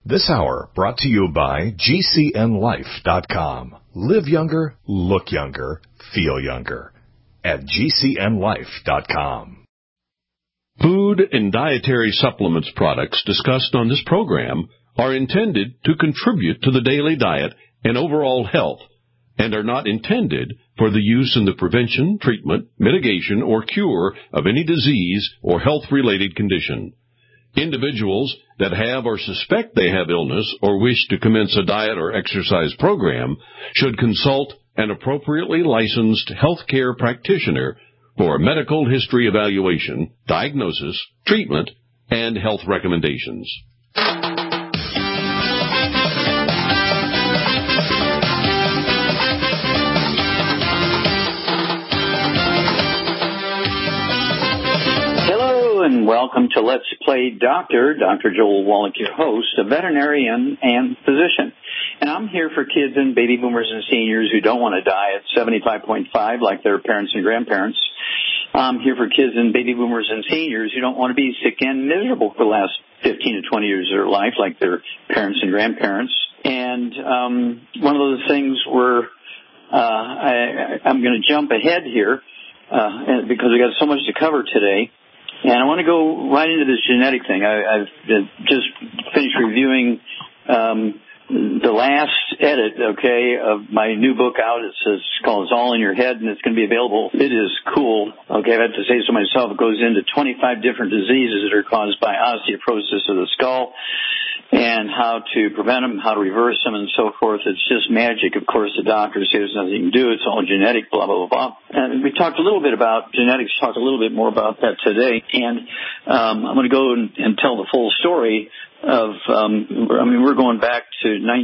This hour brought to you by GCNLife.com. Live younger, look younger, feel younger at GCNLife.com. Food and dietary supplements products discussed on this program are intended to contribute to the daily diet and overall health and are not intended for the use in the prevention, treatment, mitigation, or cure of any disease or health-related condition. Individuals that have or suspect they have illness or wish to commence a diet or exercise program should consult an appropriately licensed healthcare practitioner for a medical history evaluation, diagnosis, treatment, and health recommendations. And welcome to Let's Play Doctor. Dr. Joel Wallach, your host, a veterinarian and physician. And I'm here for kids and baby boomers and seniors who don't want to die at 75.5 like their parents and grandparents. I'm here for kids and baby boomers and seniors who don't want to be sick and miserable for the last 15 to 20 years of their life like their parents and grandparents. And one of those things where I'm going to jump ahead here because we got so much to cover today. And I want to go right into this genetic thing. I've just finished reviewing the last edit, of my new book out. It's called It's All in Your Head, and it's going to be available. It is cool. Okay, I have to say so myself. It goes into 25 different diseases that are caused by osteoporosis of the skull and how to prevent them, how to reverse them, and so forth. It's just magic. Of course, the doctors say there's nothing you can do. It's all genetic, blah, blah, blah, blah. And we talked a little bit about genetics, talked a little bit more about that today. And I'm going to go and tell the full story of, we're going back to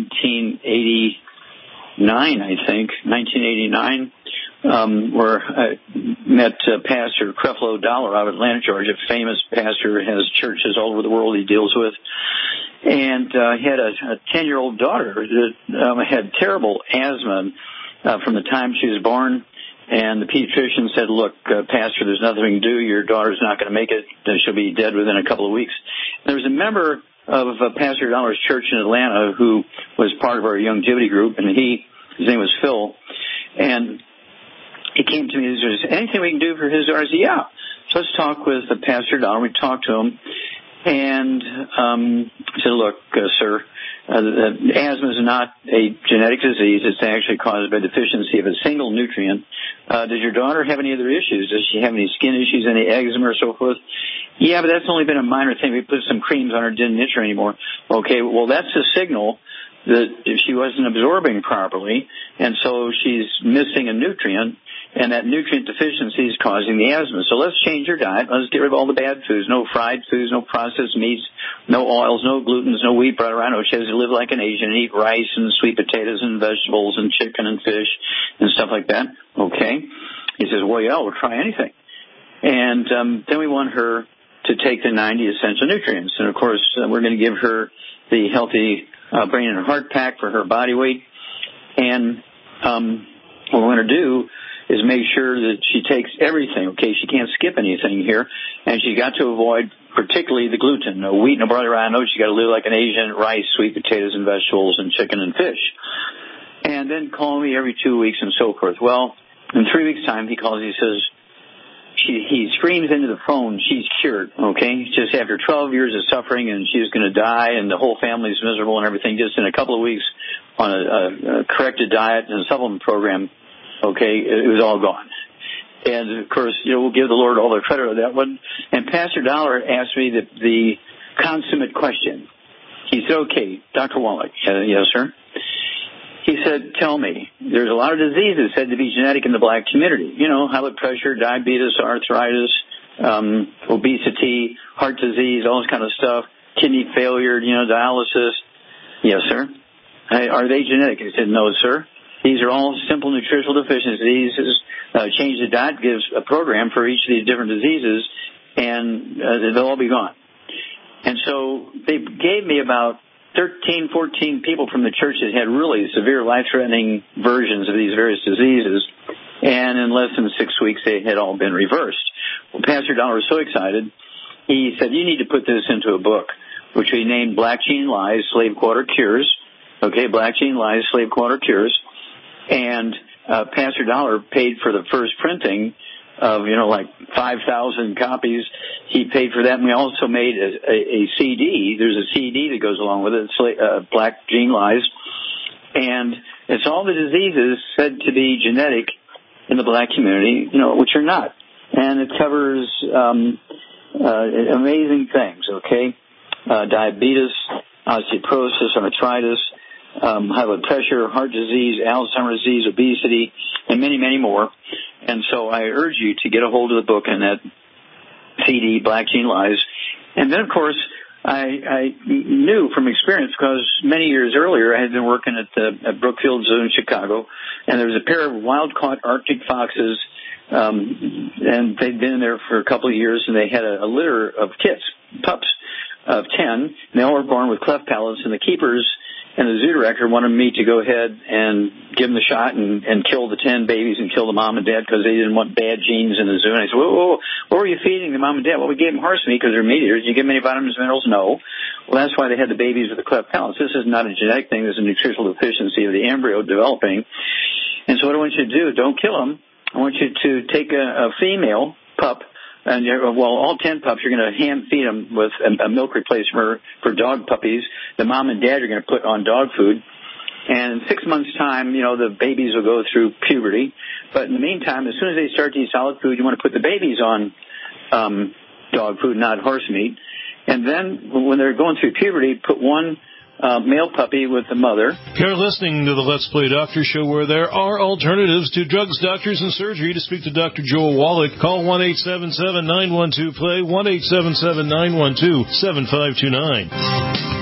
1989, I think, 1989. Where I met Pastor Creflo Dollar out of Atlanta, Georgia, famous pastor, has churches all over the world he deals with. And he had a 10-year-old daughter that had terrible asthma from the time she was born. And the pediatrician said, look, Pastor, there's nothing we can do. Your daughter's not going to make it. She'll be dead within a couple of weeks. And there was a member of Pastor Dollar's church in Atlanta who was part of our longevity group, and his name was Phil. And he came to me and said, is there anything we can do for his daughter? I said, yeah. So let's talk with Pastor Dollar. We talked to him. And I said, look, sir, asthma is not a genetic disease. It's actually caused by deficiency of a single nutrient. Does your daughter have any other issues? Does she have any skin issues, any eczema or so forth? Yeah, but that's only been a minor thing. We put some creams on her, didn't itch her anymore. Okay, well, that's a signal that she wasn't absorbing properly, and so she's missing a nutrient, and that nutrient deficiency is causing the asthma. So let's change your diet. Let's get rid of all the bad foods. No fried foods, no processed meats, no oils, no glutens, no wheat brought around. She has to live like an Asian and eat rice and sweet potatoes and vegetables and chicken and fish and stuff like that. Okay. He says, well, yeah, we'll try anything. And then we want her to take the 90 essential nutrients. And, of course, we're going to give her the healthy brain and heart pack for her body weight. And what we're going to do is make sure that she takes everything, okay? She can't skip anything here. And she's got to avoid particularly the gluten. No wheat, no barley, rye, no. She's got to live like an Asian, rice, sweet potatoes and vegetables and chicken and fish. And then call me every 2 weeks and so forth. Well, in 3 weeks' time, he calls, he says, he screams into the phone, she's cured, okay? Just after 12 years of suffering, and she's going to die, and the whole family's miserable and everything, just in a couple of weeks on a corrected diet and a supplement program, okay, it was all gone. And, of course, we'll give the Lord all the credit on that one. And Pastor Dollar asked me the consummate question. He said, okay, Dr. Wallach, yes, sir. He said, tell me, there's a lot of diseases said to be genetic in the black community. High blood pressure, diabetes, arthritis, obesity, heart disease, all this kind of stuff, kidney failure, dialysis. Yes, sir. Are they genetic? I said, no, sir. These are all simple nutritional deficiencies. Change the diet gives a program for each of these different diseases, and they'll all be gone. And so they gave me about 13, 14 people from the church that had really severe life-threatening versions of these various diseases, and in less than 6 weeks they had all been reversed. Well, Pastor Dollar was so excited, he said, you need to put this into a book. which we named Black Gene Lies, Slave Quarter Cures. Okay, Black Gene Lies, Slave Quarter Cures. And Pastor Dollar paid for the first printing of, like 5,000 copies. He paid for that, and we also made a CD. There's a CD that goes along with it, Black Gene Lies. And it's all the diseases said to be genetic in the black community, which are not. And it covers amazing things, okay? Diabetes, osteoporosis, arthritis, high blood pressure, heart disease, Alzheimer's disease, obesity, and many, many more. And so I urge you to get a hold of the book and that CD, Black Gene Lies. And then, of course, I knew from experience, because many years earlier I had been working at Brookfield Zoo in Chicago, and there was a pair of wild-caught Arctic foxes, and they'd been there for a couple of years, and they had a litter of kits, pups of 10, and they all were born with cleft palates, and the keepers and the zoo director wanted me to go ahead and give them the shot and kill the 10 babies and kill the mom and dad because they didn't want bad genes in the zoo. And I said, whoa, what were you feeding the mom and dad? Well, we gave them horse meat because they're meat eaters. You give them any vitamins, minerals? No. Well, that's why they had the babies with the cleft palates. This is not a genetic thing. This is a nutritional deficiency of the embryo developing. And so what I want you to do, don't kill them. I want you to take a female pup, and all 10 pups, you're going to hand feed them with a milk replacement for dog puppies. The mom and dad are going to put on dog food. And in 6 months' time, the babies will go through puberty. But in the meantime, as soon as they start to eat solid food, you want to put the babies on dog food, not horse meat. And then when they're going through puberty, put one male puppy with the mother. You're listening to the Let's Play Doctor Show, where there are alternatives to drugs, doctors, and surgery. To speak to Dr. Joel Wallach, call 1-877-912-PLAY, 1-877-912-7529.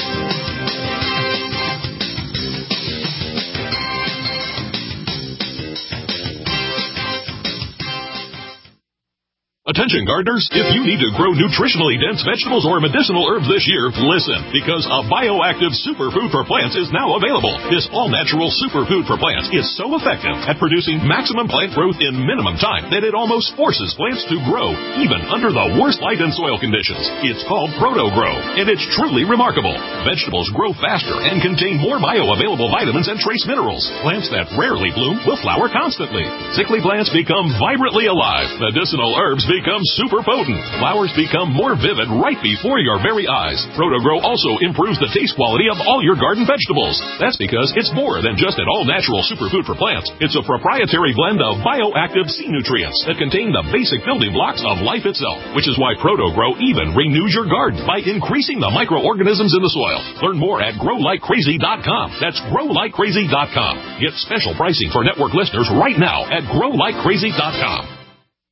Attention gardeners, if you need to grow nutritionally dense vegetables or medicinal herbs this year, listen, because a bioactive superfood for plants is now available. This all-natural superfood for plants is so effective at producing maximum plant growth in minimum time that it almost forces plants to grow, even under the worst light and soil conditions. It's called ProtoGrow, and it's truly remarkable. Vegetables grow faster and contain more bioavailable vitamins and trace minerals. Plants that rarely bloom will flower constantly. Sickly plants become vibrantly alive. Medicinal herbs become super potent. Flowers become more vivid right before your very eyes. ProtoGrow also improves the taste quality of all your garden vegetables. That's because it's more than just an all-natural superfood for plants. It's a proprietary blend of bioactive sea nutrients that contain the basic building blocks of life itself, which is why ProtoGrow even renews your garden by increasing the microorganisms in the soil. Learn more at growlikecrazy.com. That's growlikecrazy.com. Get special pricing for network listeners right now at growlikecrazy.com.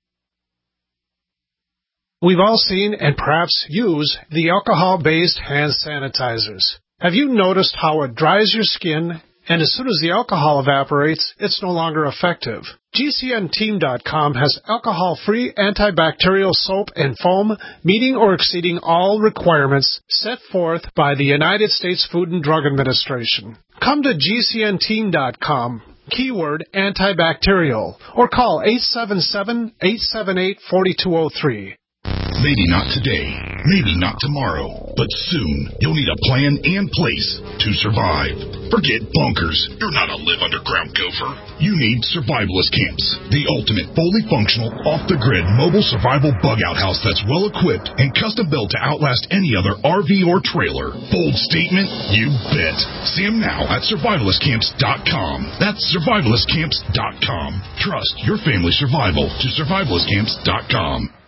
We've all seen and perhaps use the alcohol-based hand sanitizers. Have you noticed how it dries your skin, and as soon as the alcohol evaporates, it's no longer effective? GCNteam.com has alcohol-free antibacterial soap and foam meeting or exceeding all requirements set forth by the United States Food and Drug Administration. Come to GCNteam.com, keyword antibacterial, or call 877-878-4203. Maybe not today, maybe not tomorrow, but soon you'll need a plan and place to survive. Forget bunkers. You're not a live underground gopher. You need Survivalist Camps, the ultimate fully functional, off-the-grid mobile survival bug-out house that's well-equipped and custom-built to outlast any other RV or trailer. Bold statement? You bet. See them now at survivalistcamps.com. That's survivalistcamps.com. Trust your family's survival to survivalistcamps.com.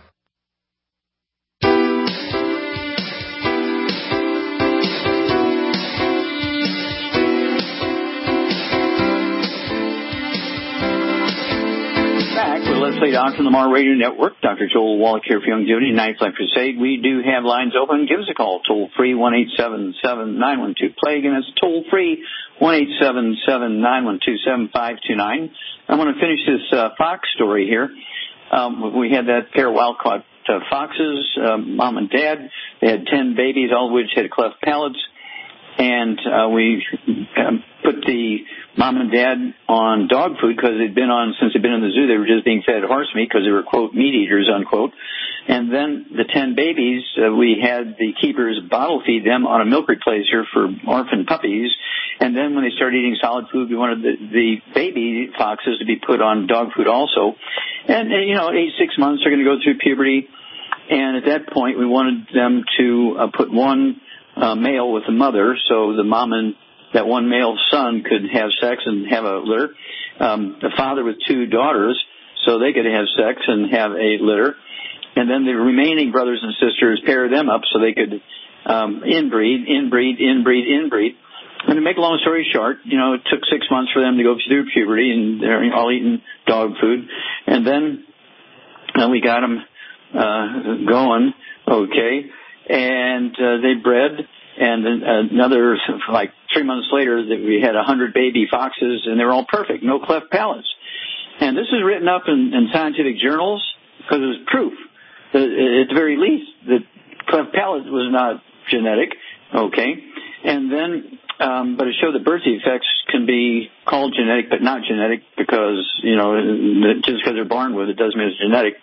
Let's Play Doctor on the Lamar Radio Network. Dr. Joel Wallach here for Youngevity, Ninth Life Crusade. We do have lines open. Give us a call, toll-free, 1-877-912-PLAY. Again, that's toll-free, 1-877-912-7529. I want to finish this fox story here. We had that pair of wild-caught foxes, mom and dad. They had 10 babies, all of which had cleft palates. And we put the mom and dad on dog food because since they'd been in the zoo, they were just being fed horse meat because they were, quote, meat eaters, unquote. And then the 10 babies, we had the keepers bottle feed them on a milk replacer for orphan puppies. And then when they started eating solid food, we wanted the baby foxes to be put on dog food also. And, age 6 months, they're going to go through puberty. And at that point, we wanted them to put one male with the mother, so the mom and that one male son could have sex and have a litter. The father with 2 daughters, so they could have sex and have a litter. And then the remaining brothers and sisters pair them up so they could inbreed. And to make a long story short, it took 6 months for them to go through puberty, and they're all eating dog food. And then we got them going, okay, and they bred. And then another, 3 months later, we had 100 baby foxes, and they were all perfect, no cleft palates. And this is written up in scientific journals because it was proof, at the very least, that cleft palate was not genetic, okay? And then, but it showed that birth defects can be called genetic, but not genetic because, just because they're born with it doesn't mean it's genetic.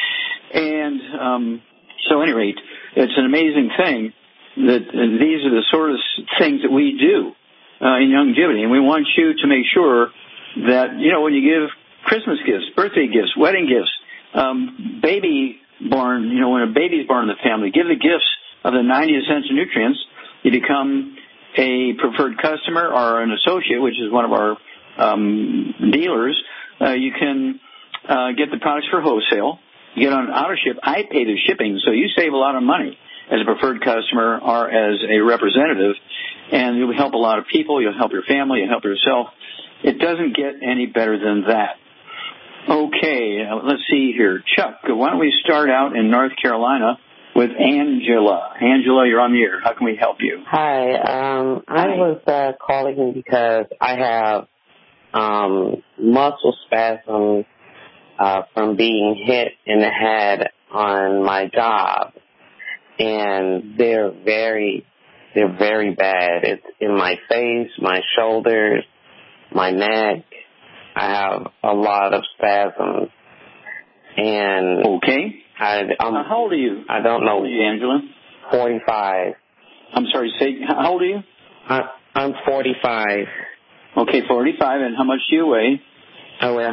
And so at any rate, it's an amazing thing that these are the sort of things that we do in Youngevity. And we want you to make sure that, when you give Christmas gifts, birthday gifts, wedding gifts, baby born, when a baby's born in the family, give the gifts of the 90 essential nutrients. You become a preferred customer or an associate, which is one of our dealers. You can get the products for wholesale. You get on an auto ship. I pay the shipping, so you save a lot of money as a preferred customer or as a representative, and you'll help a lot of people. You'll help your family. You'll help yourself. It doesn't get any better than that. Okay, let's see here. Chuck, why don't we start out in North Carolina with Angela. Angela, you're on the air. How can we help you? Hi. I was calling in because I have muscle spasms from being hit in the head on my job. And they're very bad. It's in my face, my shoulders, my neck. I have a lot of spasms. And okay. How old are you? I don't know. How old are you, Angela? 45. I'm sorry, how old are you? I'm 45. Okay, 45. And how much do you weigh? I weigh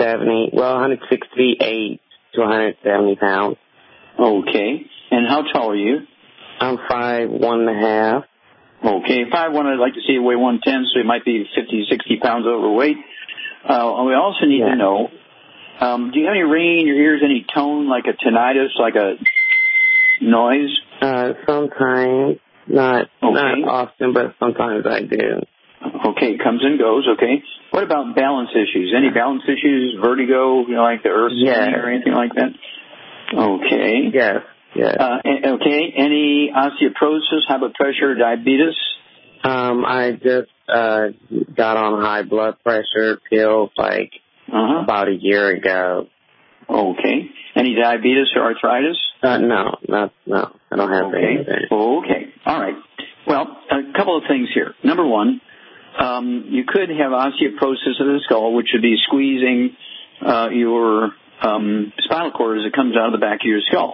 168 to 170 pounds. Okay. And how tall are you? I'm 5'1.5". Okay, 5'1". I'd like to see you weigh 110, so you might be 50, 60 pounds overweight. We also need to know, do you have any ringing in your ears, any tone, like a tinnitus, like a noise? Sometimes, not often, but sometimes I do. Okay, it comes and goes, okay. What about balance issues? Any balance issues, vertigo, like the earth spinning or anything like that? Okay. Yes. Okay, any osteoporosis, high blood pressure, diabetes? I just got on high blood pressure pills about a year ago. Okay. Any diabetes or arthritis? No. I don't have anything. Okay. All right. Well, a couple of things here. Number one, you could have osteoporosis of the skull, which would be squeezing your spinal cord as it comes out of the back of your skull.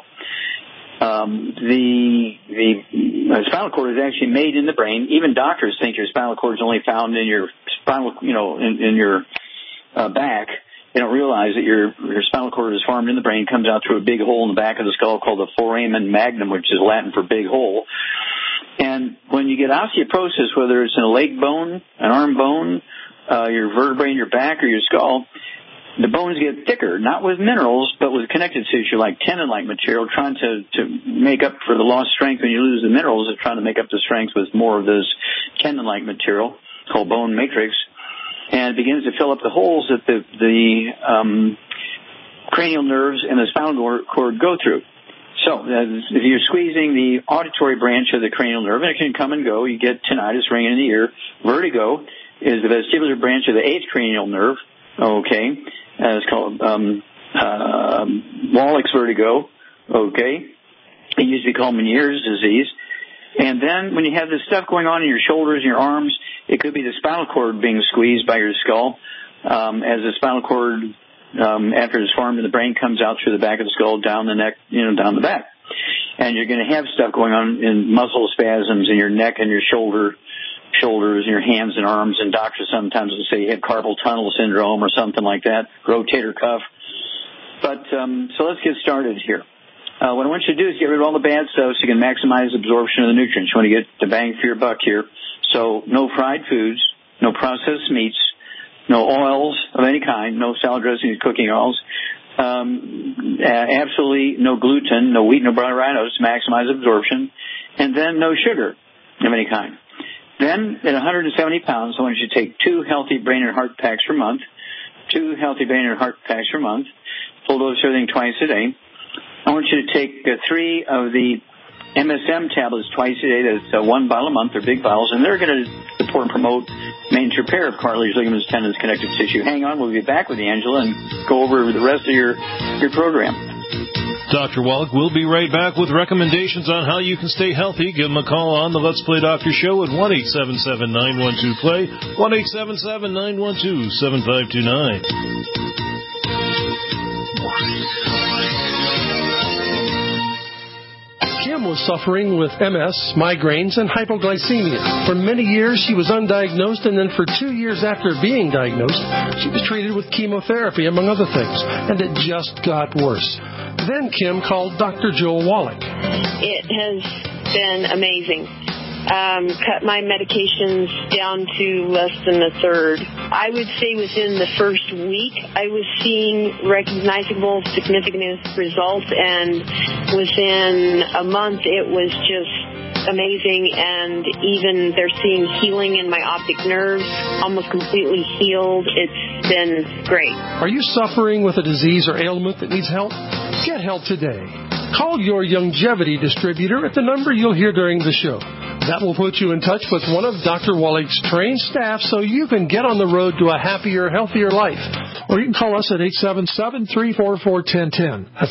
The spinal cord is actually made in the brain. Even doctors think your spinal cord is only found in your spinal, in your back. They don't realize that your spinal cord is formed in the brain, comes out through a big hole in the back of the skull called the foramen magnum, which is Latin for big hole. And when you get osteoporosis, whether it's in a leg bone, an arm bone, your vertebrae in your back or your skull, the bones get thicker, not with minerals, but with connective tissue like tendon-like material, trying to make up for the lost strength when you lose the minerals. They're trying to make up the strength with more of this tendon-like material called bone matrix, and it begins to fill up the holes that the cranial nerves and the spinal cord go through. So if you're squeezing the auditory branch of the cranial nerve, and it can come and go, you get tinnitus, ringing in the ear. Vertigo is the vestibular branch of the eighth cranial nerve. Okay. It's called Wallach's vertigo, okay? It used to be called Meniere's disease. And then when you have this stuff going on in your shoulders and your arms, It could be the spinal cord being squeezed by your skull, as the spinal cord, after it's formed in the brain, comes out through the back of the skull, down the neck, down the back. And you're going to have stuff going on in muscle spasms in your neck and your shoulders and your hands and arms. And doctors sometimes will say you have carpal tunnel syndrome or something like that, rotator cuff. But so let's get started here. What I want you to do is get rid of all the bad stuff so you can maximize absorption of the nutrients. You want to get the bang for your buck here. So no fried foods, no processed meats, no oils of any kind, no salad dressings, cooking oils. Absolutely no gluten, no wheat, no brown rhinos to maximize absorption. And then no sugar of any kind. Then at 170 pounds, I want you to take 2 healthy brain and heart packs per month, 2 healthy brain and heart packs per month, full dose everything twice a day. I want you to take 3 of the MSM tablets twice a day. That's 1 bottle a month. They're big bottles, and they're going to support and promote maintenance repair of cartilage, ligaments, tendons, connective tissue. Hang on. We'll be back with you, Angela, and go over the rest of your program. Dr. Wallach will be right back with recommendations on how you can stay healthy. Give him a call on the Let's Play Doctor Show at 1-877-912-PLAY, 1-877-912-7529. Kim was suffering with MS, migraines, and hypoglycemia. For many years, she was undiagnosed, and then for 2 years after being diagnosed, she was treated with chemotherapy, among other things, and it just got worse. Then Kim called Dr. Joel Wallach. It has been amazing. Cut my medications down to less than a third. I would say within the first week, I was seeing recognizable, significant results, and within a month, it was just amazing, and even they're seeing healing in my optic nerves, almost completely healed. It's been great. Are you suffering with a disease or ailment that needs help? Get help today. Call your Youngevity distributor at the number you'll hear during the show. That will put you in touch with one of Dr. Wallach's trained staff so you can get on the road to a happier, healthier life. Or you can call us at 877-344-1010. That's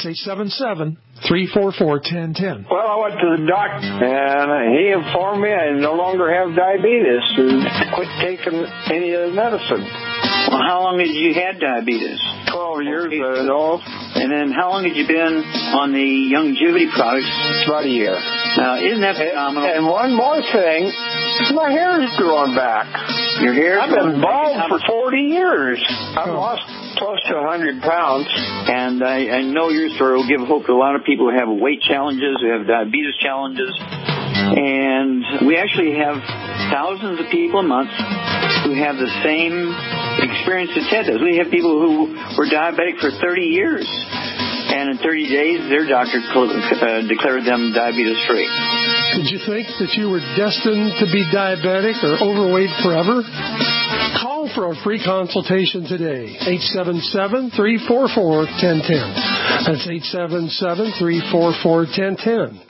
877-344-1010. Well, I went to the doctor, and he informed me I no longer have diabetes and quit taking any of the medicine. Well, how long had you had diabetes? 12 years ago. And then how long had you been on the Youngevity products? About a year. Now, isn't that phenomenal? And one more thing, my hair is growing back. Your hair? I've been bald for 40 years. I've lost close to 100 pounds. And I know your story will give hope to a lot of people who have weight challenges, who have diabetes challenges. And we actually have thousands of people a month who have the same experience that Ted does. We have people who were diabetic for 30 years. And in 30 days, their doctor declared them diabetes-free. Did you think that you were destined to be diabetic or overweight forever? Call for a free consultation today. 877-344-1010. That's 877-344-1010.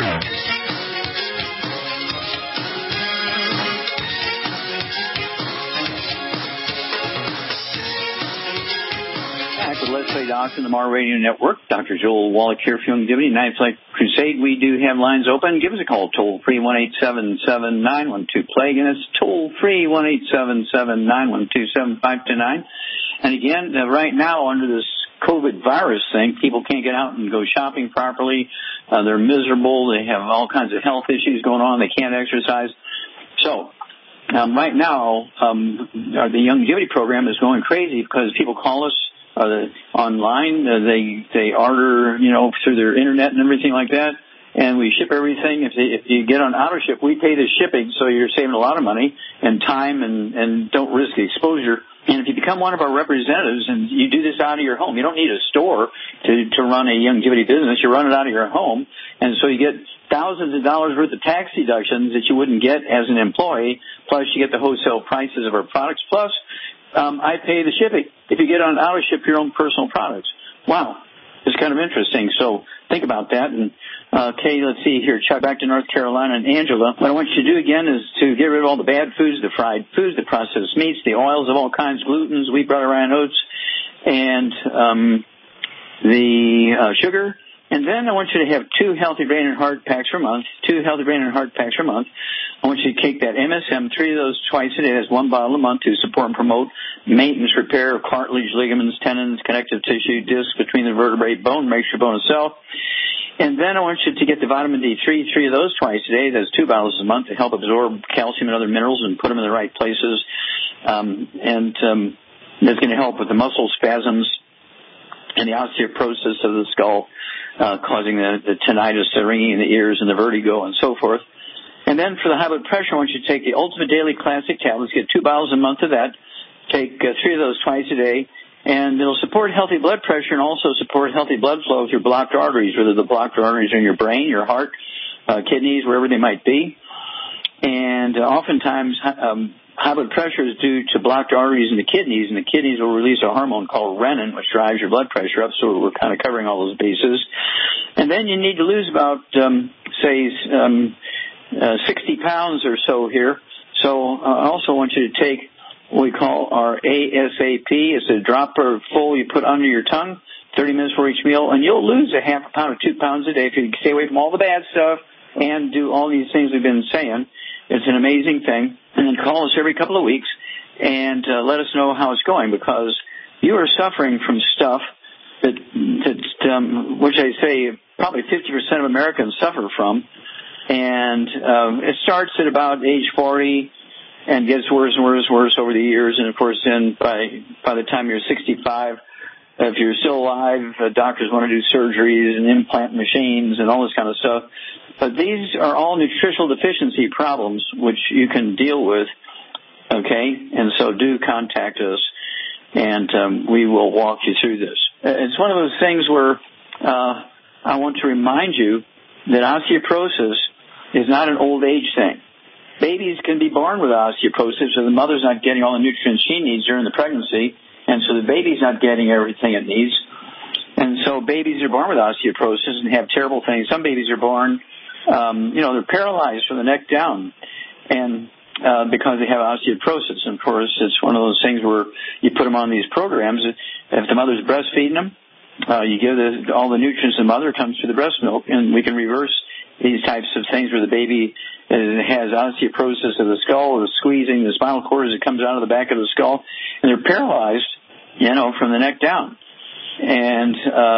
Let's Play Docs in the MAR Radio Network. Dr. Joel Wallach here for Youngevity. Nights Like Crusade, we do have lines open. Give us a call, toll-free, 1-877-912-PLAY. Again, it's toll-free, 1-877-912-7529. And again, right now, under this COVID virus thing, people can't get out and go shopping properly. They're miserable. They have all kinds of health issues going on. They can't exercise. So, right now, the Youngevity program is going crazy because people call us online. They order, through their internet and everything like that, and we ship everything. If you get on auto ship, we pay the shipping, so you're saving a lot of money and time, and don't risk the exposure. And if you become one of our representatives and you do this out of your home, you don't need a store to run a Youngevity business. You run it out of your home, and so you get thousands of dollars worth of tax deductions that you wouldn't get as an employee. Plus, you get the wholesale prices of our products. Plus, I pay the shipping if you get on auto ship your own personal products. Wow. It's kind of interesting. So think about that. And, okay, let's see here. Chuck, back to North Carolina. And Angela, what I want you to do again is to get rid of all the bad foods, the fried foods, the processed meats, the oils of all kinds, glutens, wheat, butter, rye, and oats, and the sugar And then I want you to have 2 healthy brain and heart packs per month, 2 healthy brain and heart packs per month. I want you to take that MSM, 3 of those twice a day. That's 1 bottle a month to support and promote maintenance, repair of cartilage, ligaments, tendons, connective tissue, discs between the vertebrae, bone, make sure bone itself. And then I want you to get the vitamin D3, 3 of those twice a day. That's 2 bottles a month to help absorb calcium and other minerals and put them in the right places. That's going to help with the muscle spasms and the osteoporosis of the skull, causing the tinnitus, the ringing in the ears, and the vertigo, and so forth. And then for the high blood pressure, I want you to take the Ultimate Daily Classic tablets, get 2 bottles a month of that, take 3 of those twice a day, and it'll support healthy blood pressure and also support healthy blood flow through blocked arteries, whether the blocked arteries are in your brain, your heart, kidneys, wherever they might be. And oftentimes, high blood pressure is due to blocked arteries in the kidneys, and the kidneys will release a hormone called renin, which drives your blood pressure up, so we're kind of covering all those bases. And then you need to lose about, 60 pounds or so here. So I also want you to take what we call our ASAP. It's a dropper full you put under your tongue, 30 minutes for each meal, and you'll lose a half a pound or 2 pounds a day if you stay away from all the bad stuff and do all these things we've been saying. It's an amazing thing. And then call us every couple of weeks and let us know how it's going, because you are suffering from stuff that which I say probably 50% of Americans suffer from. And it starts at about age 40 and gets worse and worse and worse over the years. And, of course, then by the time you're 65, if you're still alive, doctors want to do surgeries and implant machines and all this kind of stuff. But these are all nutritional deficiency problems which you can deal with, okay? And so do contact us, and we will walk you through this. It's one of those things where I want to remind you that osteoporosis is not an old age thing. Babies can be born with osteoporosis, so the mother's not getting all the nutrients she needs during the pregnancy, and so the baby's not getting everything it needs. And so babies are born with osteoporosis and have terrible things. Some babies are born, they're paralyzed from the neck down, and because they have osteoporosis. And, of course, it's one of those things where you put them on these programs. If the mother's breastfeeding them, you give all the nutrients the mother comes through the breast milk, and we can reverse these types of things where the baby has osteoporosis of the skull or squeezing the spinal cord as it comes out of the back of the skull, and they're paralyzed, from the neck down. And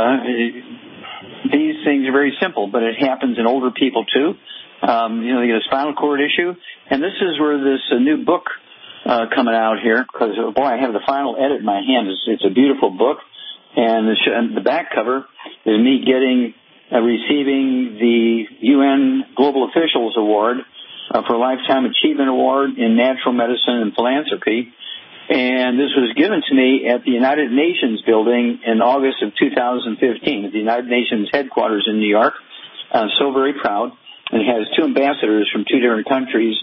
these things are very simple, but it happens in older people too. They get a spinal cord issue, and this is where this new book coming out here, because, I have the final edit in my hand. It's a beautiful book, and the back cover is me receiving the UN Global Officials Award for a Lifetime Achievement Award in Natural Medicine and Philanthropy. And this was given to me at the United Nations building in August of 2015 at the United Nations headquarters in New York. I'm so very proud. And it has 2 ambassadors from 2 different countries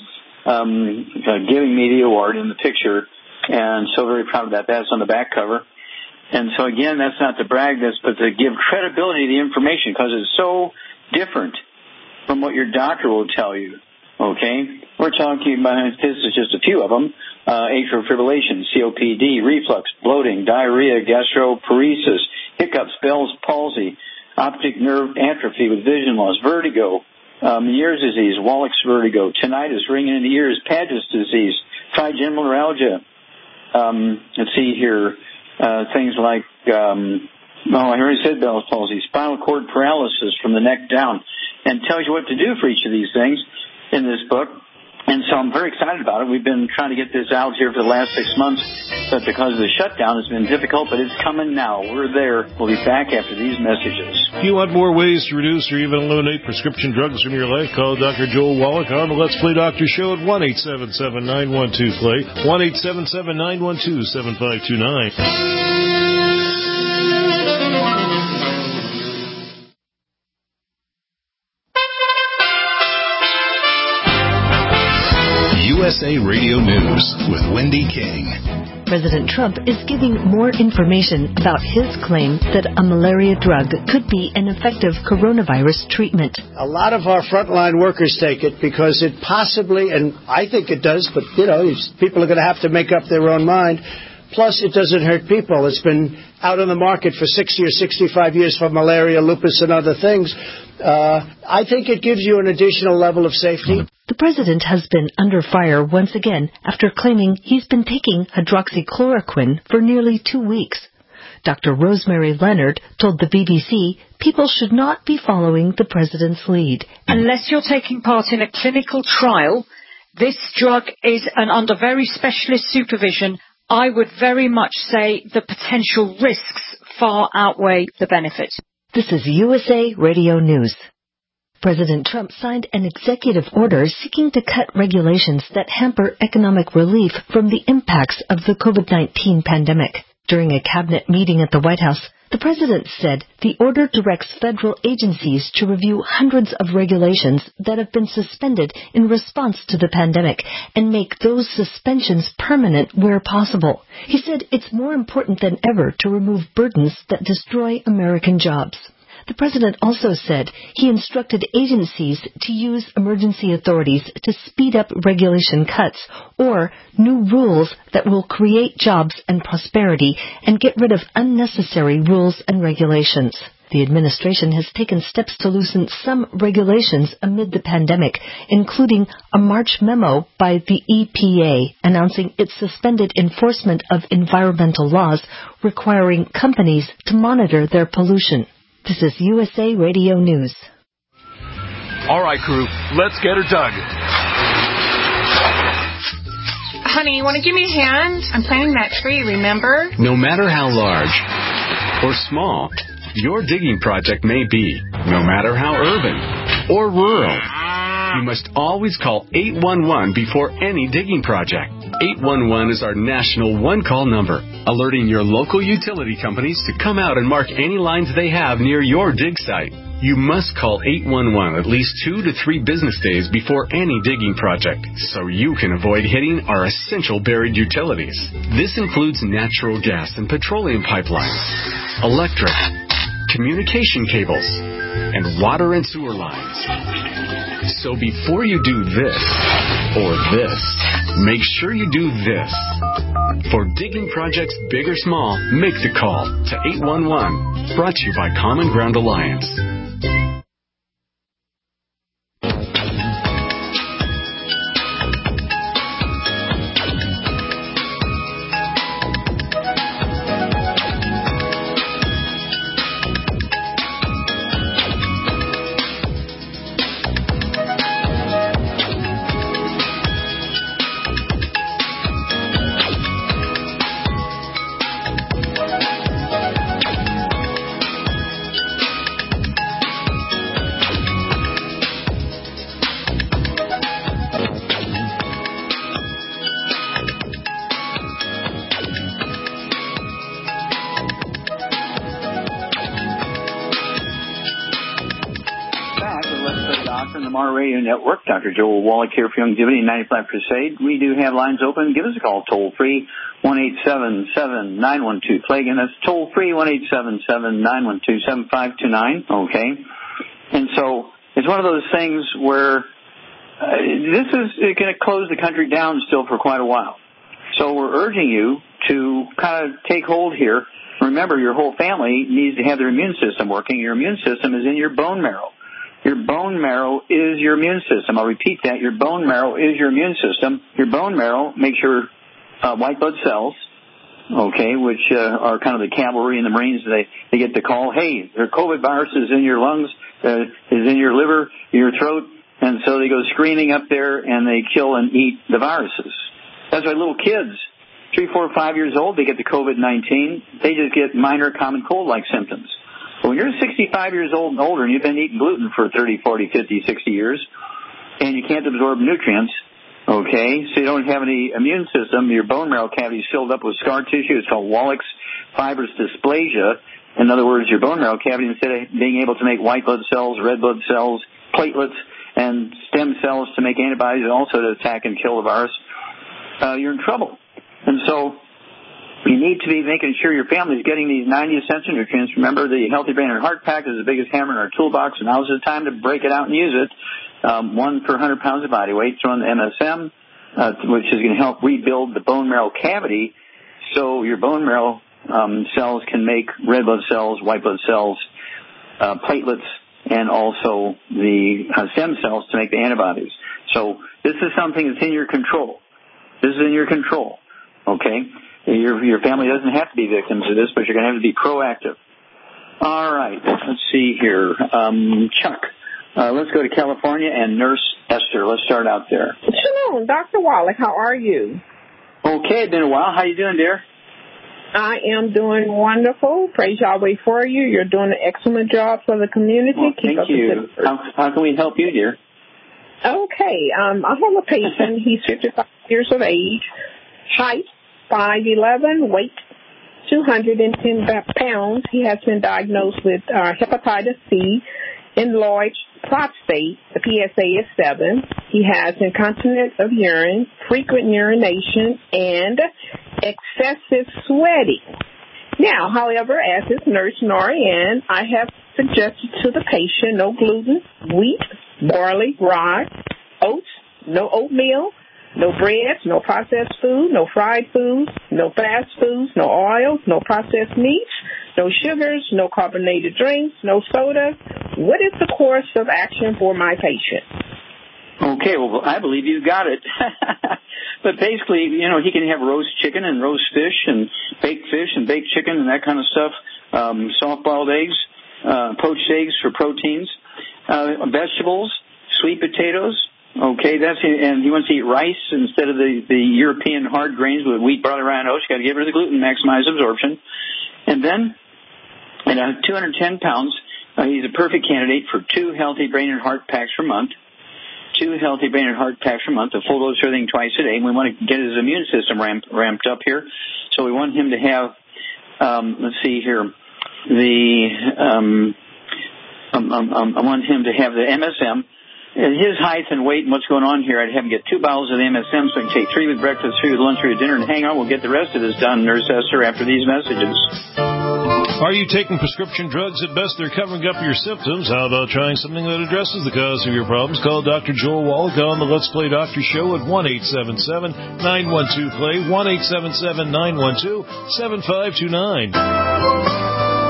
giving me the award in the picture. And so very proud of that. That's on the back cover. And so, again, that's not to brag this, but to give credibility to the information, because it's so different from what your doctor will tell you, okay? We're talking about, this is just a few of them, atrial fibrillation, COPD, reflux, bloating, diarrhea, gastroparesis, hiccups, Bell's palsy, optic nerve atrophy with vision loss, vertigo, Meniere's disease, Wallach's vertigo, tinnitus, ringing in the ears, Paget's disease, trigeminal neuralgia. Let's see here. Things like, I already said Bell's palsy, spinal cord paralysis from the neck down, and tells you what to do for each of these things in this book. And so I'm very excited about it. We've been trying to get this out here for the last 6 months, but because of the shutdown, it's been difficult, but it's coming now. We're there. We'll be back after these messages. If you want more ways to reduce or even eliminate prescription drugs from your life, call Dr. Joel Wallach on the Let's Play Doctor Show at 1-877-912-PLAY, 1-877-912-7529. USA Radio News with Wendy King. President Trump is giving more information about his claim that a malaria drug could be an effective coronavirus treatment. A lot of our frontline workers take it because it possibly, and I think it does, but, people are going to have to make up their own mind, Plus, it doesn't hurt people. It's been out on the market for 60 or 65 years for malaria, lupus, and other things. I think it gives you an additional level of safety. The president has been under fire once again after claiming he's been taking hydroxychloroquine for nearly 2 weeks. Dr. Rosemary Leonard told the BBC people should not be following the president's lead. Unless you're taking part in a clinical trial, this drug is under very specialist supervision. I would very much say the potential risks far outweigh the benefits. This is USA Radio News. President Trump signed an executive order seeking to cut regulations that hamper economic relief from the impacts of the COVID-19 pandemic. During a cabinet meeting at the White House, the president said the order directs federal agencies to review hundreds of regulations that have been suspended in response to the pandemic and make those suspensions permanent where possible. He said it's more important than ever to remove burdens that destroy American jobs. The president also said he instructed agencies to use emergency authorities to speed up regulation cuts or new rules that will create jobs and prosperity and get rid of unnecessary rules and regulations. The administration has taken steps to loosen some regulations amid the pandemic, including a March memo by the EPA announcing it suspended enforcement of environmental laws requiring companies to monitor their pollution. This is USA Radio News. All right, crew, let's get her dug. Honey, you want to give me a hand? I'm planting that tree, remember? No matter how large or small your digging project may be, no matter how urban or rural, you must always call 811 before any digging project. 811 is our national one-call number, alerting your local utility companies to come out and mark any lines they have near your dig site. You must call 811 at least 2 to 3 business days before any digging project, so you can avoid hitting our essential buried utilities. This includes natural gas and petroleum pipelines, electric, communication cables, and water and sewer lines. So before you do this or this, make sure you do this. For digging projects big or small, make the call to 811. Brought to you by Common Ground Alliance. Network. Dr. Joel Wallach here for Youngevity 95 Crusade. We do have lines open. Give us a call toll free 1-877-912-PLAY. Again, that's toll free 1-877-912-7529. Okay. And so it's one of those things where this is going to close the country down still for quite a while. So we're urging you to kind of take hold here. Remember, your whole family needs to have their immune system working. Your immune system is in your bone marrow. Your bone marrow is your immune system. I'll repeat that. Your bone marrow is your immune system. Your bone marrow makes your white blood cells, okay, which are kind of the cavalry and the Marines. They get the call, hey, their COVID virus is in your lungs, is in your liver, your throat, and so they go screaming up there and they kill and eat the viruses. That's why little kids, 3, 4, 5 years old, they get the COVID-19. They just get minor common cold-like symptoms. But when you're 65 years old and older and you've been eating gluten for 30, 40, 50, 60 years and you can't absorb nutrients, okay, so you don't have any immune system, your bone marrow cavity is filled up with scar tissue. It's called Wallach's fibrous dysplasia. In other words, your bone marrow cavity, instead of being able to make white blood cells, red blood cells, platelets, and stem cells to make antibodies and also to attack and kill the virus, you're in trouble. And so you need to be making sure your family is getting these 90 essential nutrients. Remember, the Healthy Brain and Heart Pack is the biggest hammer in our toolbox, and now's the time to break it out and use it. 1 per 100 pounds of body weight. Throw in the MSM, which is going to help rebuild the bone marrow cavity So your bone marrow cells can make red blood cells, white blood cells, platelets, and also the stem cells to make the antibodies. So this is something that's in your control. This is in your control, okay? Your family doesn't have to be victims of this, but you're going to have to be proactive. All right, let's see here. Chuck, let's go to California, and Nurse Esther. Let's start out there. Shalom, Dr. Wallach. How are you? Okay, it's been a while. How you doing, dear? I am doing wonderful. Praise Yahweh for you. You're doing an excellent job for the community. Well, thank you. How can we help you, dear? Okay, I have a patient. He's 55 years of age, height 5'11", weight 210 pounds. He has been diagnosed with hepatitis C, enlarged prostate. The PSA is 7. He has incontinence of urine, frequent urination, and excessive sweating. Now, however, as his nurse and RN, I have suggested to the patient no gluten, wheat, barley, rye, oats, no oatmeal, no breads, no processed food, no fried foods, no fast foods, no oils, no processed meats, no sugars, no carbonated drinks, no soda. What is the course of action for my patient? Okay, well, I believe you got it. But basically, he can have roast chicken and roast fish and baked chicken and that kind of stuff, soft-boiled eggs, poached eggs for proteins, vegetables, sweet potatoes. Okay, and he wants to eat rice instead of the European hard grains with wheat, barley, rye, and oats. You got to get rid of the gluten, maximize absorption. And then, at 210 pounds, he's a perfect candidate for 2 healthy brain and heart packs per month. 2 healthy brain and heart packs per month, a full dose of everything twice a day. And we want to get his immune system ramped up here. So we want him to have, let's see here, I want him to have the MSM. At his height and weight and what's going on here, I'd have him get 2 bottles of the MSM so I can take 3 with breakfast, 3 with lunch, 3 with dinner, and hang on, we'll get the rest of this done, Nurse Esther, after these messages. Are you taking prescription drugs? At best, they're covering up your symptoms. How about trying something that addresses the cause of your problems? Call Dr. Joel Wallach on the Let's Play Doctor Show at 1-877-912-PLAY, 1-877-912-7529.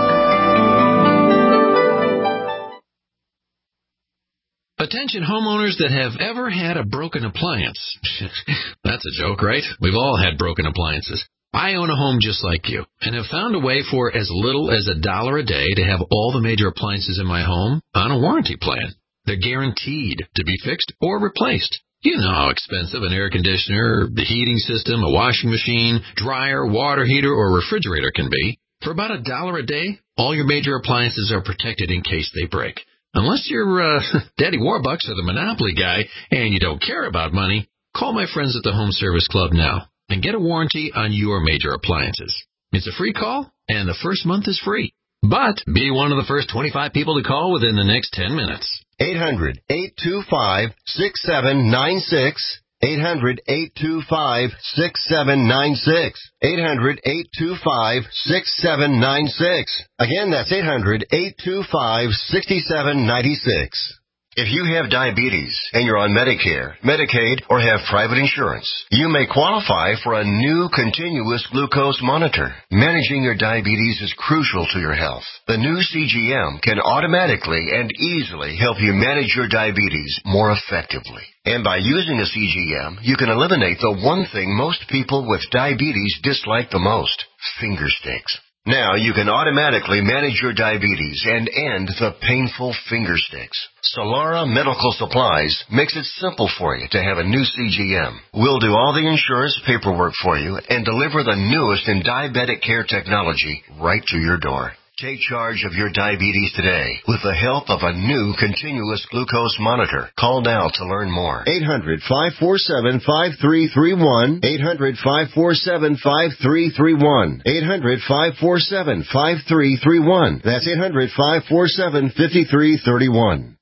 Attention homeowners that have ever had a broken appliance. That's a joke, right? We've all had broken appliances. I own a home just like you and have found a way for as little as $1 a day to have all the major appliances in my home on a warranty plan. They're guaranteed to be fixed or replaced. You know how expensive an air conditioner, the heating system, a washing machine, dryer, water heater, or refrigerator can be. For about $1 a day, all your major appliances are protected in case they break. Unless you're Daddy Warbucks or the Monopoly guy and you don't care about money, call my friends at the Home Service Club now and get a warranty on your major appliances. It's a free call, and the first month is free. But be one of the first 25 people to call within the next 10 minutes. 800-825-6796. 800-825-6796. 800-825-6796. Again, that's 800-825-6796. If you have diabetes and you're on Medicare, Medicaid, or have private insurance, you may qualify for a new continuous glucose monitor. Managing your diabetes is crucial to your health. The new CGM can automatically and easily help you manage your diabetes more effectively. And by using a CGM, you can eliminate the one thing most people with diabetes dislike the most: finger sticks. Now you can automatically manage your diabetes and end the painful finger sticks. Solara Medical Supplies makes it simple for you to have a new CGM. We'll do all the insurance paperwork for you and deliver the newest in diabetic care technology right to your door. Take charge of your diabetes today with the help of a new continuous glucose monitor. Call now to learn more. 800-547-5331. 800-547-5331. 800-547-5331. That's 800-547-5331.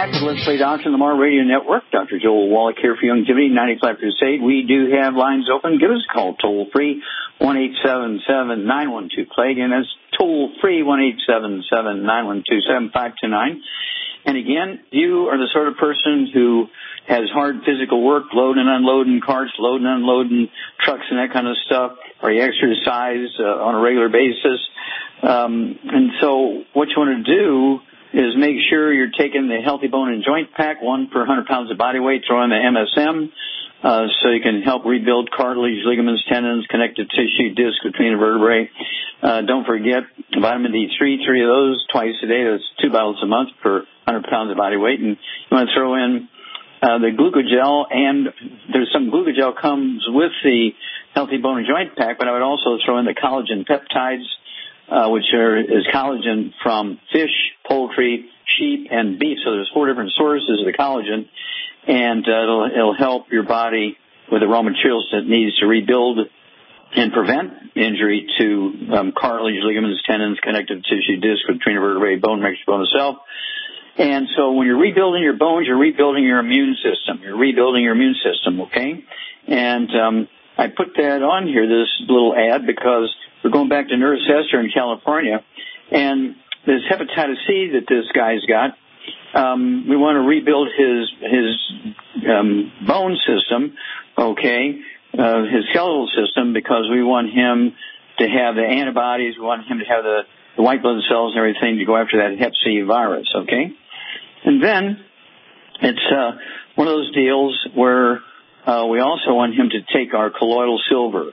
back to Let's Play Doctor on the Mar Radio Network. Dr. Joel Wallach here for Youngevity 95 Crusade. We do have lines open. Give us a call toll free 1-877-912-PLAY. Again, that's toll free 1-877-912-7529. And again, you are the sort of person who has hard physical work, loading and unloading carts, loading and unloading trucks and that kind of stuff, or you exercise on a regular basis. And so what you want to do is make sure you're taking the Healthy Bone and Joint Pack, 1 per 100 pounds of body weight, throw in the MSM, so you can help rebuild cartilage, ligaments, tendons, connective tissue, disc between the vertebrae. Don't forget vitamin D3, 3 of those twice a day. That's 2 bottles a month per 100 pounds of body weight. And you want to throw in the glucogel, and there's some glucogel comes with the Healthy Bone and Joint Pack, but I would also throw in the collagen peptides, which is collagen from fish, poultry, sheep, and beef. So there's 4 different sources of the collagen, and it'll help your body with the raw materials that it needs to rebuild and prevent injury to cartilage, ligaments, tendons, connective tissue, disc between the vertebrae, bone, mixture, bone itself. And so when you're rebuilding your bones, you're rebuilding your immune system. You're rebuilding your immune system, okay? And I put that on here, this little ad, because we're going back to Nurse Esther in California, and this hepatitis C that this guy's got, we want to rebuild his bone system, okay, his skeletal system, because we want him to have the antibodies, we want him to have the white blood cells and everything to go after that hep C virus, okay? And then it's one of those deals where we also want him to take our colloidal silver.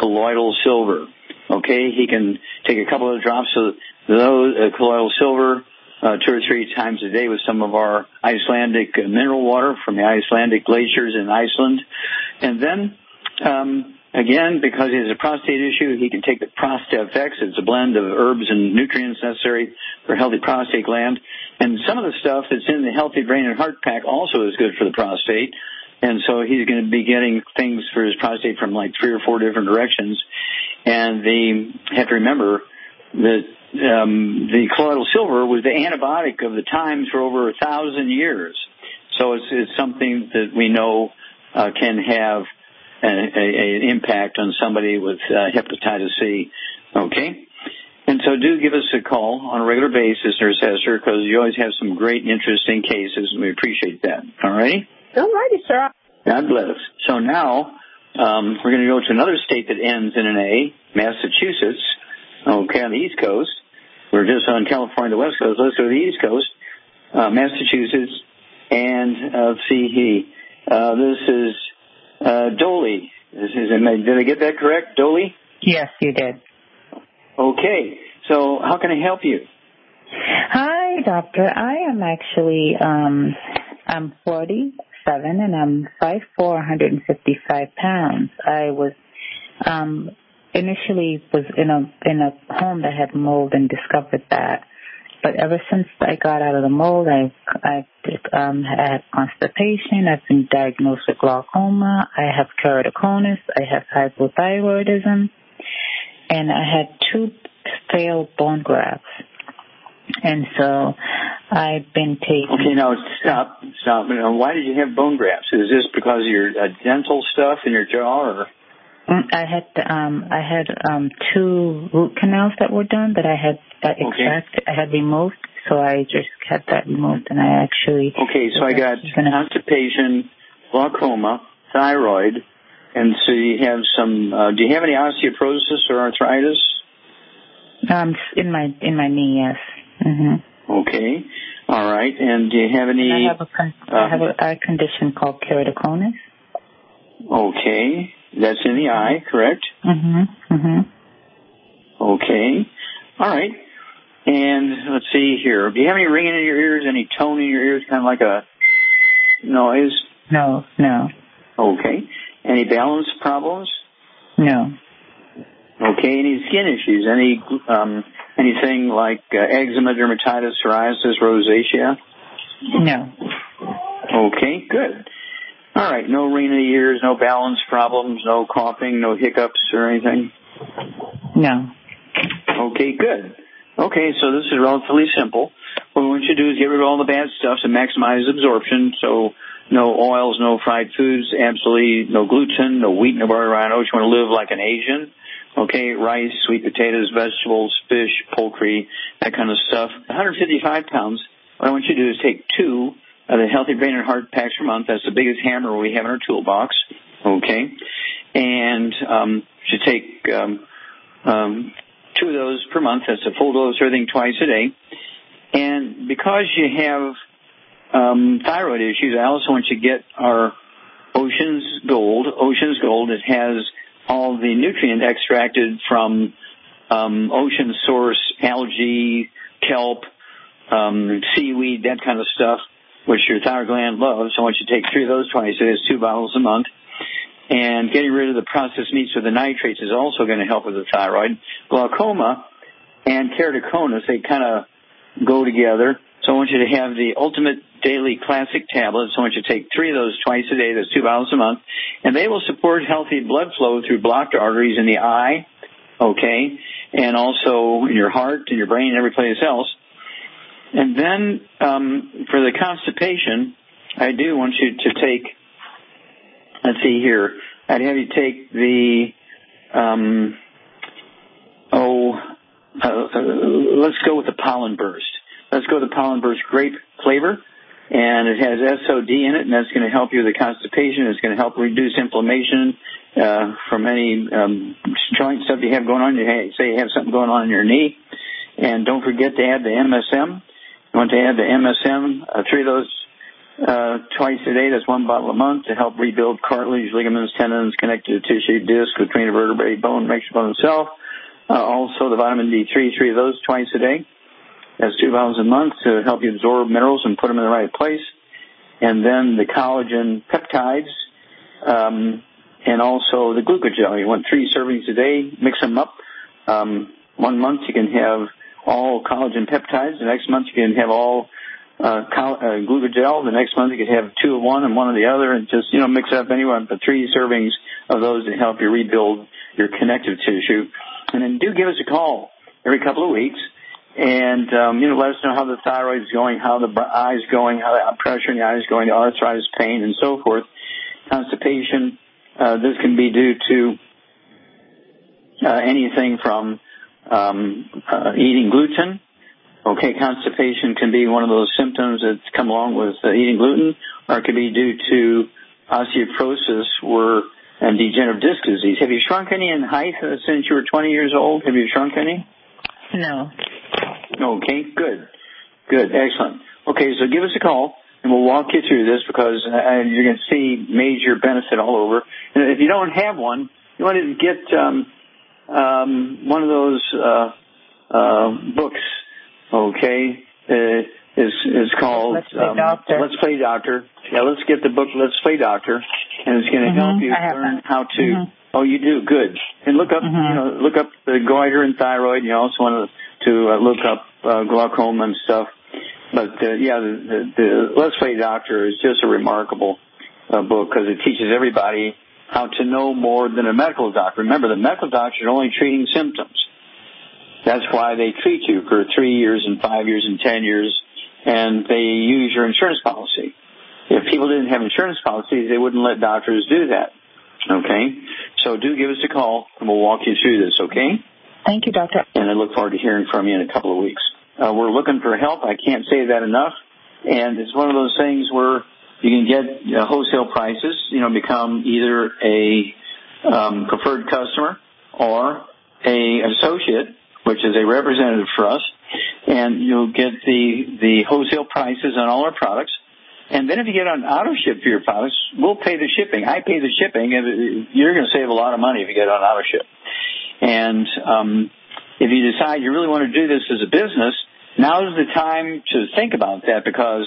Okay, he can take a couple of drops of those colloidal silver 2 or 3 times a day with some of our Icelandic mineral water from the Icelandic glaciers in Iceland. And then, again, because he has a prostate issue, he can take the ProstFX. It's a blend of herbs and nutrients necessary for a healthy prostate gland. And some of the stuff that's in the Healthy Brain and Heart Pack also is good for the prostate. And so he's going to be getting things for his prostate from like 3 or 4 different directions. And they have to remember that the colloidal silver was the antibiotic of the times for over 1,000 years. So it's something that we know can have an impact on somebody with hepatitis C. Okay? And so do give us a call on a regular basis, Nurse Esther, because you always have some great and interesting cases, and we appreciate that. All righty? All righty, sir. God bless. So now we're going to go to another state that ends in an A, Massachusetts, okay, on the East Coast. We're just on California, the West Coast. Let's go to the East Coast, Massachusetts, and let's see, this is Dolly. Did I get that correct, Dolly? Yes, you did. Okay, so how can I help you? Hi, doctor. I am actually, I'm 47 and I'm 5'4", 155 pounds. I was, initially was in a home that had mold and discovered that. But ever since I got out of the mold, I had constipation. I've been diagnosed with glaucoma. I have keratoconus. I have hypothyroidism. And I had 2 failed bone grafts. And so I've been taking... Okay, now stop. Why did you have bone grafts? Is this because of your dental stuff in your jaw, or...? I had 2 root canals that were done that I had extracted. I had removed, so I just had that removed, and I actually... Okay, so I got constipation, glaucoma, thyroid, and so you have some... do you have any osteoporosis or arthritis? In my knee, yes. Mm-hmm. Okay, all right. And do you have any... I have a condition called keratoconus. Okay. That's in the eye, correct? Mm-hmm. Mm-hmm. Okay. All right. And let's see here. Do you have any ringing in your ears, any tone in your ears, kind of like a noise? No. Okay. Any balance problems? No. Okay. Any skin issues? Anything like eczema, dermatitis, psoriasis, rosacea? No. Okay, good. All right, no ringing in the ears, no balance problems, no coughing, no hiccups or anything? No. Okay, good. Okay, so this is relatively simple. what we want you to do is get rid of all the bad stuff to maximize absorption. So no oils, no fried foods, absolutely no gluten, no wheat, no barley, rye, oats. You want to live like an Asian. Okay, rice, sweet potatoes, vegetables, fish, poultry, that kind of stuff. 155 pounds, what I want you to do is take 2 of the Healthy Brain and Heart packs per month. That's the biggest hammer we have in our toolbox. Okay, and you should take 2 of those per month. That's a full dose, everything twice a day. And because you have thyroid issues, I also want you to get our Ocean's Gold. Ocean's Gold, it has all the nutrient extracted from ocean source algae, kelp, seaweed, that kind of stuff, which your thyroid gland loves. So I want you to take 3 of those twice a day. It's 2 bottles a month. And getting rid of the processed meats with the nitrates is also going to help with the thyroid. Glaucoma and keratoconus, they kind of go together. So I want you to have the Ultimate Daily Classic tablets. I want you to take 3 of those twice a day. That's 2 bottles a month. And they will support healthy blood flow through blocked arteries in the eye, okay, and also in your heart and your brain and every place else. And then for the constipation, I do want you to take, let's see here, I'd have you take the, let's go with the Pollen Burst. Let's go with the Pollen Burst grape flavor, and it has SOD in it, and that's going to help you with the constipation. It's going to help reduce inflammation from any joint stuff you have going on. Say you have something going on in your knee. And don't forget to add the MSM. You want to add the MSM, 3 of those twice a day. That's 1 bottle a month to help rebuild cartilage, ligaments, tendons, connective tissue, disc between a vertebrae, bone, makes bone itself. Also the vitamin D3, 3 of those twice a day. That's 2 bottles a month to help you absorb minerals and put them in the right place. And then the collagen peptides, and also the glucogel. You want 3 servings a day. Mix them up. 1 month you can have all collagen peptides. The next month you can have all glucogel. The next month you can have 2 of one and 1 of the other, and just mix it up anywhere. But 3 servings of those to help you rebuild your connective tissue. And then do give us a call every couple of weeks. And, let us know how the thyroid is going, how the eye's going, how the pressure in the eye is going, the arthritis, pain, and so forth. Constipation, this can be due to anything from eating gluten. Okay, constipation can be one of those symptoms that come along with eating gluten, or it could be due to osteoporosis and degenerative disc disease. Have you shrunk any in height since you were 20 years old? Have you shrunk any? No. Okay, good. Excellent. Okay, so give us a call, and we'll walk you through this because you're going to see major benefit all over. And if you don't have one, you want to get one of those books, okay? It's called Let's Play Doctor. Yeah, let's get the book Let's Play Doctor, and it's going to help you learn how to. Oh, you do? Good. And look up, look up the goiter and thyroid. You also want to look up glaucoma and stuff. But the Let's Play Doctor is just a remarkable book because it teaches everybody how to know more than a medical doctor. Remember, the medical doctor is only treating symptoms. That's why they treat you for 3 years and 5 years and 10 years, and they use your insurance policy. If people didn't have insurance policies, they wouldn't let doctors do that. Okay? So do give us a call, and we'll walk you through this, okay? Thank you, Doctor. And I look forward to hearing from you in a couple of weeks. We're looking for help. I can't say that enough. And it's one of those things where you can get wholesale prices, become either a preferred customer or a associate, which is a representative for us, and you'll get the wholesale prices on all our products. And then if you get on auto ship for your products, we'll pay the shipping. I pay the shipping, and you're going to save a lot of money if you get on auto ship. And if you decide you really want to do this as a business, now is the time to think about that because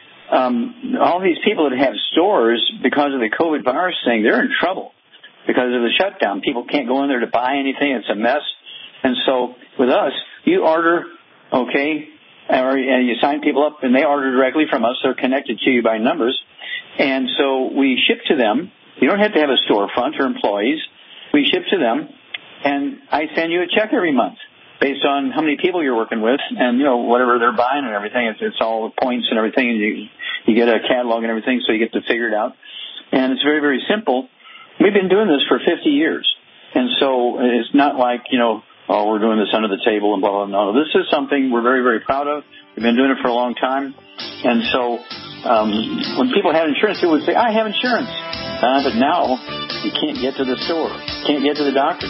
all these people that have stores, because of the COVID virus thing, they're in trouble because of the shutdown. People can't go in there to buy anything. It's a mess. And so with us, you order, okay, and you sign people up, and they order directly from us. They're connected to you by numbers. And so we ship to them. You don't have to have a storefront or employees. We ship to them, and I send you a check every month. based on how many people you're working with and, whatever they're buying and everything. It's all points and everything. And you get a catalog and everything, so you get to figure it out. And it's very, very simple. We've been doing this for 50 years. And so it's not like, we're doing this under the table and blah, blah, blah. No, this is something we're very, very proud of. We've been doing it for a long time. And so when people have insurance, people would say, I have insurance. But now you can't get to the store, can't get to the doctor.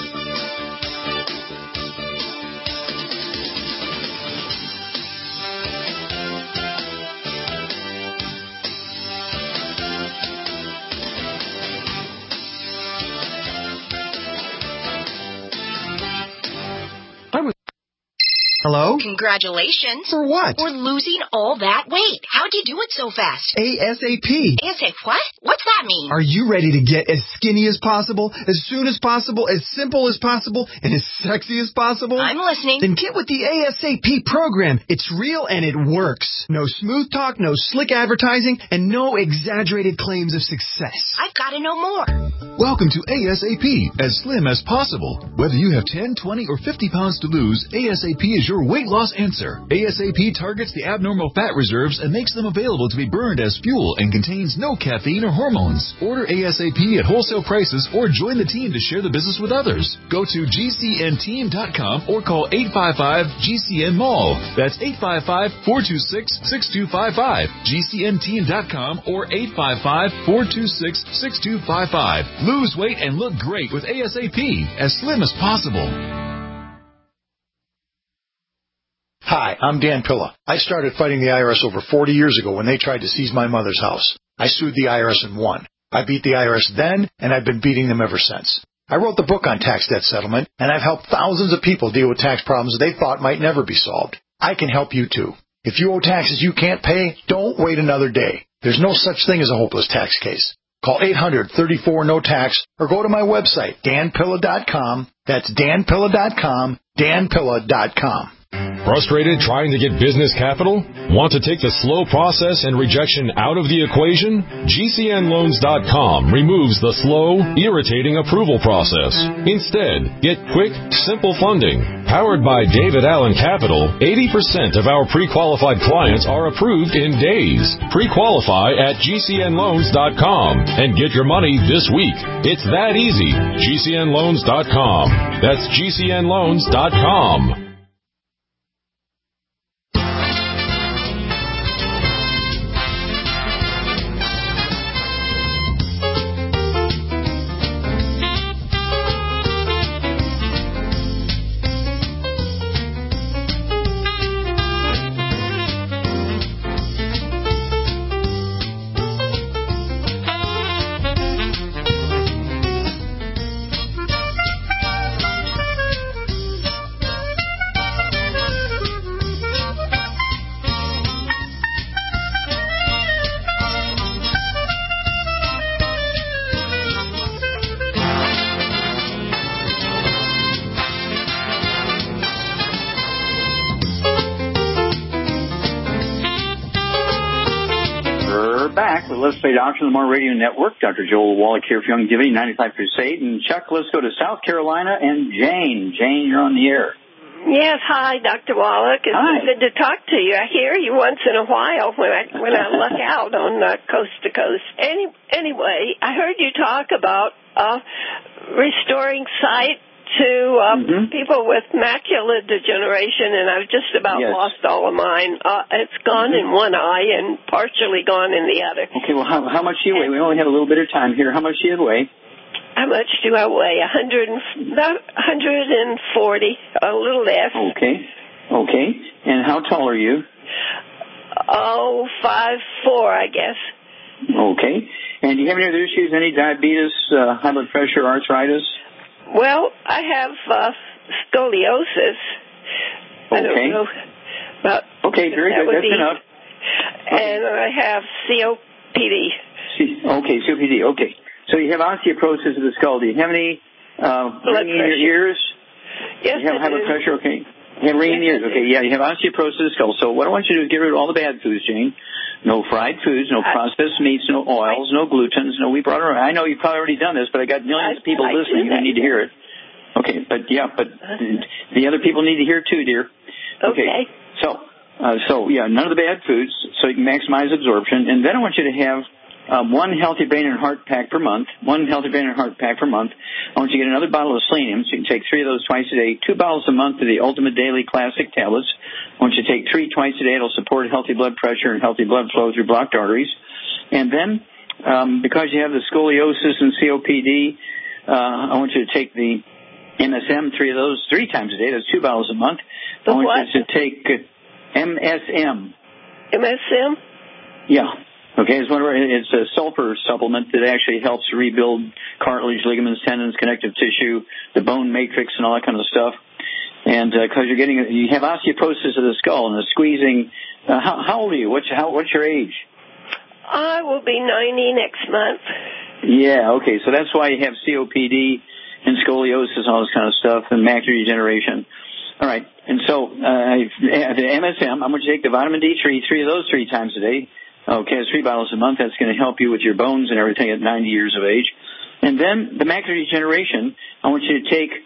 Hello? Congratulations. For what? For losing all that weight. How'd you do it so fast? ASAP. ASAP what? What's that mean? Are you ready to get as skinny as possible, as soon as possible, as simple as possible, and as sexy as possible? I'm listening. Then get with the ASAP program. It's real and it works. No smooth talk, no slick advertising, and no exaggerated claims of success. I've got to know more. Welcome to ASAP, as slim as possible. Whether you have 10, 20, or 50 pounds to lose, ASAP is your weight loss answer. ASAP targets the abnormal fat reserves and makes them available to be burned as fuel and contains no caffeine or hormones. Order ASAP at wholesale prices or join the team to share the business with others. Go to GCNteam.com or call 855-GCN-MALL. That's 855-426-6255. GCNteam.com or 855-426-6255. Lose weight and look great with ASAP, as slim as possible. Hi, I'm Dan Pilla. I started fighting the IRS over 40 years ago when they tried to seize my mother's house. I sued the IRS and won. I beat the IRS then, and I've been beating them ever since. I wrote the book on tax debt settlement, and I've helped thousands of people deal with tax problems they thought might never be solved. I can help you too. If you owe taxes you can't pay, don't wait another day. There's no such thing as a hopeless tax case. Call 800-34-NO-TAX or go to my website, danpilla.com. That's danpilla.com, danpilla.com. Frustrated trying to get business capital? Want to take the slow process and rejection out of the equation? GCNloans.com removes the slow, irritating approval process. Instead, get quick, simple funding. Powered by David Allen Capital, 80% of our pre-qualified clients are approved in days. Pre-qualify at GCNloans.com and get your money this week. It's that easy. GCNloans.com. That's GCNloans.com. Let's Play Doctor on the More Radio Network. Dr. Joel Wallach here for Youngevity 95 Crusade. And Chuck, let's go to South Carolina and Jane. Jane, you're on the air. Yes, hi, Dr. Wallach. It's good to talk to you. I hear you once in a while when I luck out on Coast to Coast. Anyway, I heard you talk about restoring sight to people with macular degeneration, and I've just about lost all of mine. It's gone in one eye and partially gone in the other. Okay, well, how much do you weigh? We only have a little bit of time here. How much do you weigh? How much do I weigh? 140, a little less. Okay. And how tall are you? 5'4", I guess. Okay. And do you have any other issues, any diabetes, high blood pressure, arthritis? Well, I have scoliosis. I don't know about. Okay, very good. That's enough. And I have COPD. COPD. Okay. So you have osteoporosis of the skull. Do you have any ringing in your ears? Yes, you have high blood pressure. Okay. You have ringing in your ears. Okay. Yeah, you have osteoporosis of the skull. So what I want you to do is get rid of all the bad foods, Jane. No fried foods, no processed meats, no oils, no glutens, no wheat, butter. I know you've probably already done this, but I got millions of people listening who need to hear it. Okay, but the other people need to hear too, dear. Okay. So none of the bad foods, so you can maximize absorption. And then I want you to have one healthy brain and heart pack per month. I want you to get another bottle of selenium, so you can take 3 of those twice a day. 2 bottles a month of the Ultimate Daily Classic tablets. I want you to take 3 twice a day. It'll support healthy blood pressure and healthy blood flow through blocked arteries. And then, because you have the scoliosis and COPD, I want you to take the MSM, 3 of those 3 times a day. That's 2 bottles a month. The I want what? you to take MSM. MSM? Yeah. Okay, it's a sulfur supplement that actually helps rebuild cartilage, ligaments, tendons, connective tissue, the bone matrix, and all that kind of stuff. And because you have osteoporosis of the skull and the squeezing. How old are you? What's your age? I will be 90 next month. Yeah. Okay. So that's why you have COPD and scoliosis, all this kind of stuff, and macular degeneration. All right. And so the MSM, I'm going to take the vitamin D3, 3 of those 3 times a day. Okay, it's 3 bottles a month. That's going to help you with your bones and everything at 90 years of age. And then the macular degeneration, I want you to take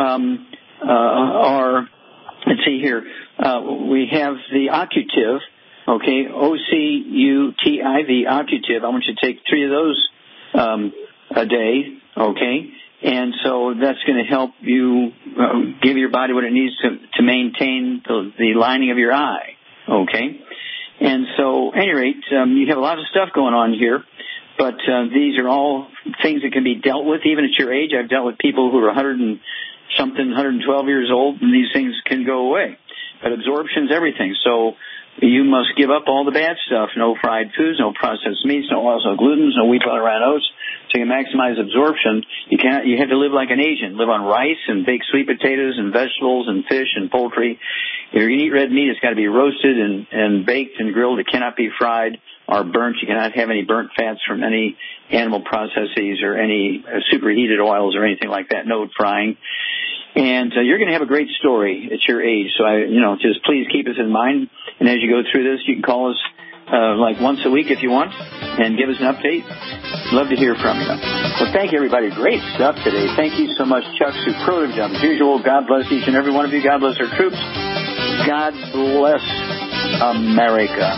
let's see here, we have the Occutiv, okay, OCUTI, the Occutiv. I want you to take 3 of those a day, okay? And so that's going to help you give your body what it needs to maintain the lining of your eye, okay? And so, at any rate, you have a lot of stuff going on here, but these are all things that can be dealt with even at your age. I've dealt with people who are 112 years old, and these things can go away. But absorption's everything, so you must give up all the bad stuff. No fried foods, no processed meats, no oils, no glutens, no wheat, butter, and oats. So you can maximize absorption. You have to live like an Asian. Live on rice and baked sweet potatoes and vegetables and fish and poultry. If you're going to eat red meat, it's got to be roasted and baked and grilled. It cannot be fried or burnt. You cannot have any burnt fats from any animal processes or any superheated oils or anything like that. No frying. And you're going to have a great story at your age. So just please keep us in mind. And as you go through this, you can call us like once a week if you want and give us an update. Love to hear from you. Well, thank you, everybody. Great stuff today. Thank you so much, Chuck. Superlative job as usual. God bless each and every one of you. God bless our troops. God bless America.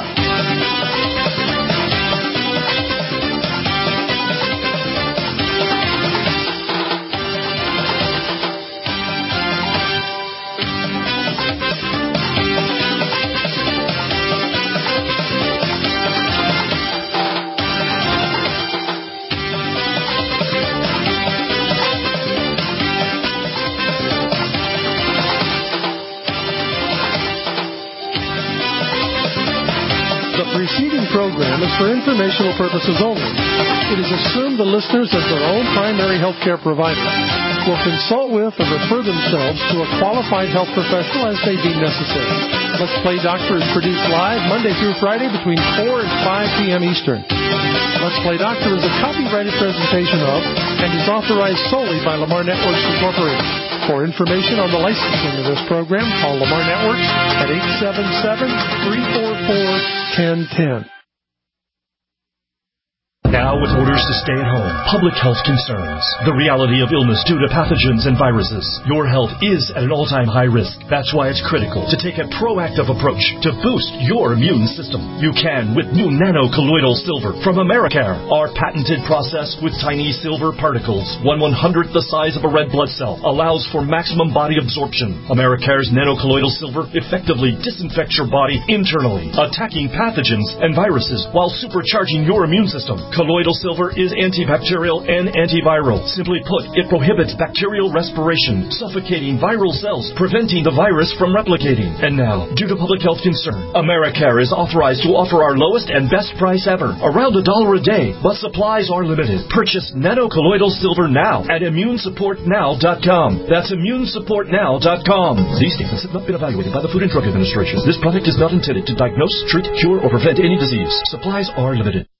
The preceding program is for informational purposes only. It is assumed the listeners, as their own primary health care provider, will consult with or refer themselves to a qualified health professional as they deem necessary. Let's Play Doctor is produced live Monday through Friday between 4 and 5 p.m. Eastern. Let's Play Doctor is a copyrighted presentation of and is authorized solely by Lamar Networks Incorporated. For information on the licensing of this program, call Lamar Networks at 877-344-1010. Now with orders to stay at home, public health concerns, the reality of illness due to pathogens and viruses, your health is at an all-time high risk. That's why it's critical to take a proactive approach to boost your immune system. You can with new nano-colloidal silver from Americare. Our patented process with tiny silver particles, 1/100th the size of a red blood cell, allows for maximum body absorption. Americare's nano-colloidal silver effectively disinfects your body internally, attacking pathogens and viruses while supercharging your immune system. Colloidal silver is antibacterial and antiviral. Simply put, it prohibits bacterial respiration, suffocating viral cells, preventing the virus from replicating. And now, due to public health concern, Americare is authorized to offer our lowest and best price ever, around $1 a day, but supplies are limited. Purchase nano-colloidal silver now at immunesupportnow.com. That's immunesupportnow.com. These statements have not been evaluated by the Food and Drug Administration. This product is not intended to diagnose, treat, cure, or prevent any disease. Supplies are limited.